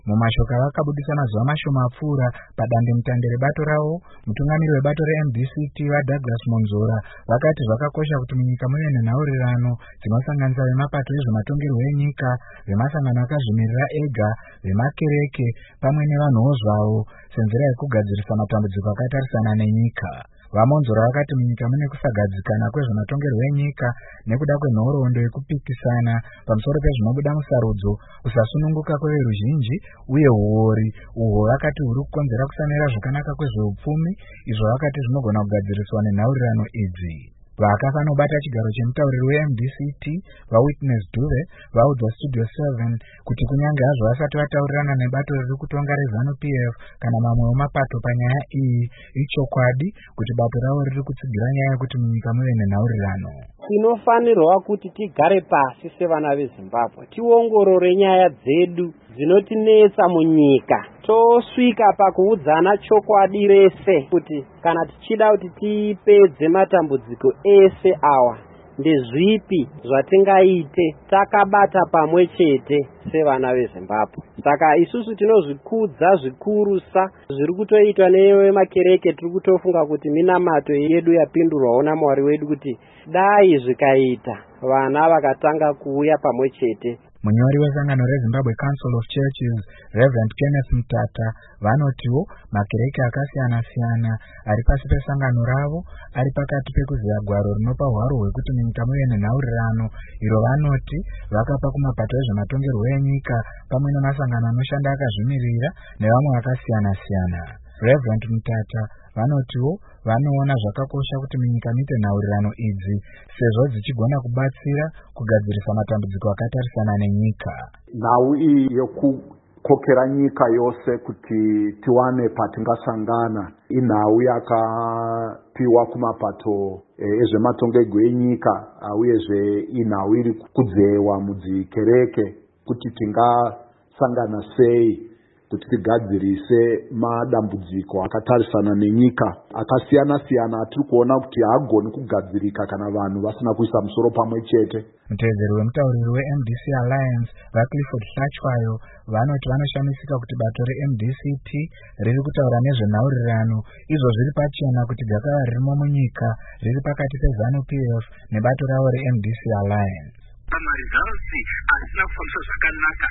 Mumashoko vakabudisa mazuva mashoma apfuura padandemutande rebato ravo, mutungamiri webato reMDCT vaDouglas Monzora vakati zvakakosha kuti munyika muve nenhaurirano dzinosanganisa vemapato ezvematongerwo enyika, vemasangano akazvimirira ega, vemakereke pamwe nevanhuwo zvavo senzira yekugadzirisa matambudziko akatarisana nenyika. VaMonzora vakati munyika mune kusagadzikana kwezvematongerwo enyika nekuda kwenhoroondo yekupikisana pamusoro pezvinobuda musarudzo, kusasununguka kweveruzhinji uye huori uhwo vakati huri kukonzera kusamira zvakanaka kwezveupfumi, izvo vakati zvinogona kugadziriswa nenhaurirano idzi. Vakafanobata chigaro chemutauriri weMDCT vaWitness Dube vaudza Studio 7 kuti kunyange hazvo vasati vataurirana nebato riri kutonga reZANU-PF kana mamwewo mapato panyaya iyi, ichokwadi kuti bato ravo riri kutsigira nyaya yekuti munyika muve nenhaurirano. Tinofanirwa kuti tigare pasi sevana veZimbabwe tiongorore nyaya dzedu dzinotinetsa munyika, tosvika pakuudzana chokwadi rese kuti kana tichida kuti tipedze matambudziko ese awa ndezvipi zvatingaite takabata pamwe chete sevana veZimbabwe. Saka isusu tinozvikudza zvikurusa zviri kutoitwa nevemakereke. Tiri kutofunga kuti minamato yedu yapindurwawo naMwari wedu kuti dai zvikaita vana vakatanga kuuya pamwe chete. Munyori wesangano reZimbabwe Council of Churches Reverend Kenneth Mutata vanotiwo makereke akasiyana-siyana ari pasi pesangano ravo ari pakati pekuziya gwaro rinopa hwaro hwekuti munyika muve nenhaurirano, iro vanoti vakapa kumapato ezvematongerwo enyika pamwe nemasangano anoshanda akazvimirira nevamwe vakasiyana-siyana. Reverend Mutata vanotiwo vanoona zvakakosha kuti munyika muite nhaurirano idzi sezvo dzichigona kubatsira kugadzirisa matambudziko akatarisana nenyika. Nhau iyi yekukokera nyika yose kuti tiwane patingasangana inhau yakapiwa kumapato ezvematongerwo enyika, uyezve inhau iri kudzewa mudzikereke kuti tingasangana sei kuti tigadzirise madambudziko akatarisana nenyika akasiyana-siyana atiri kuona kuti haagoni kugadzirika kana vanhu vasina kuisa musoro pamwe chete. Mutevedzeri wemutauriri weMDC Alliance vaClifford Hlachwayo vanoti vanoshamisika kuti bato reMDCT riri kutaura nezvenhaurirano, izvo zviri pachena kuti gakava ririmo munyika riri pakati peZANU-PF nebato ravo reMDC Alliance. Marizalsi asina kufambiswa zvakanaka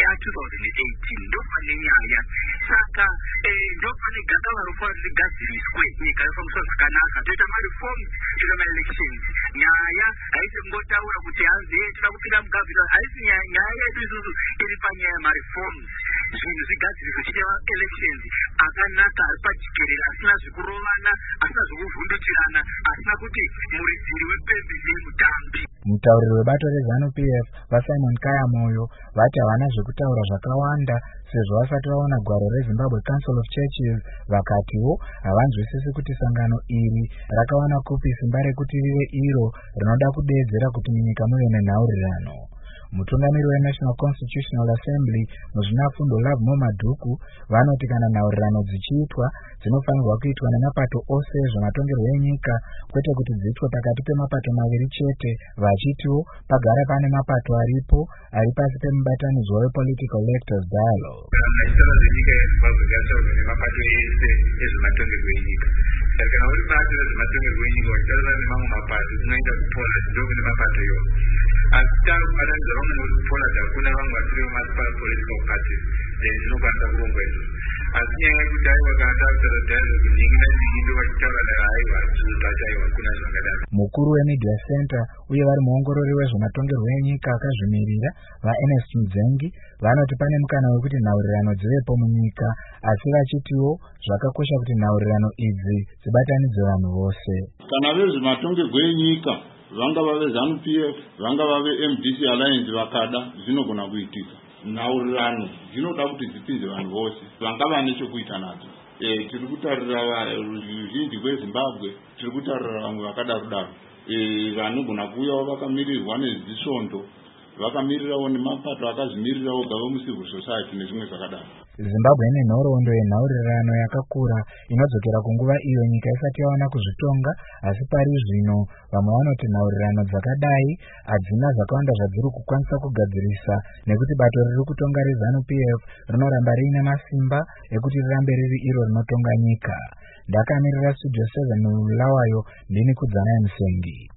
ya2018 ndopane nyaya saka ndopane gakava rofanira rigadziriswe nyika yofambiswa zvakanaka, toita mareforms, toita maelections. Nyaya haisi kungotaura kuti hanzi toda kupinda mugavhina, haisi nyaya yedu isusu iri panyaya yemareforms, zvinhu zvigadziriswe, chiita elections akanaka ari pajikerere, asina zvekurovana, asina zvekuvhundutirana, asina kuti muridzi wepembe nemutambi. Mutauriri webato reZANU-PF vaSimon Kayamoyo vati havana zvekutaura zvakawanda sezvo vasati vaona gwaro reZimbabwe Council of Churches, vakatiwo havanzwisisi kuti sangano iri rakawana kupi simba rekuti rive iro rinoda kudeedzera kuti munyika muve nenhaurirano. Mutungamiri weNational Constitutional Assembly muzvinafundo Love Momaduku vanoti kana nhaurirano dzichiitwa dzinofanirwa kuitwa nemapato ose ezvematongerwo enyika, kwete kuti dziitwe pakati pemapato maviri chete, vachitiwo pagara pane mapato aripo ari pasi pemubatanidzwa wePolitical Electors Dialogue. Maisara dzenyika yeZimbabwe dzataurwa nemapato ese ezvematongerwo enyika. Saka kana uri bato rezvematongerwo enyika uchitaura nemamwe mapato unoita kupola ndokune mapato iwo. Asi takufananidzwa vamwe nekupola hakuna vamwe vasiri vemunicipal political parties, then zvinokwanisa kurongwa izvo. Asi nyaya yekuti aiwa kana takutaura dialogue nyingi nanyingi ndovachitaura naaiwa zvachaiwa hakuna zvakadaro. Mukuru weMedia Center uye vari muongorori wezvematongerwo enyika akazvimirira vaErnest Mudzengi vanoti pane mukana wekuti nhaurirano dzivepo munyika, asi vachitiwo zvakakosha kuti nhaurirano idzi dzibatanidze vanhu vose. Kana vezvematongerwo enyika vangava veZANU-PF vangava veMDC Alliance vakada zvinogona kuitika. Nhaurirano dzinoda kuti dzipinze vanhu vose vangava nechekuita nadzo. Tiri kutarira ruzhinji rweZimbabwe, tiri kutarira vamwe vakadaro-daro vanogona kuuyawo vakamirirwa nezisvondo, vakamirirawo nemapato akazvimirirawo gava mucivil society nezvimwe zvakadaro. Zimbabwe ine nhoroondo yenhaurirano yakakura inodzokera kunguva iyo nyika isati yaona kuzvitonga, asi pari zvino vamwe vanoti nhaurirano dzakadai hadzina zvakawanda zvadziri kukwanisa kugadzirisa, nekuti bato riri kutonga reZANU-PF rinoramba riine masimba ekuti rirambe riri iro rinotonga nyika. Ndakamirira Studio 7 Mulawayo, ndini Kudzanai Musengi.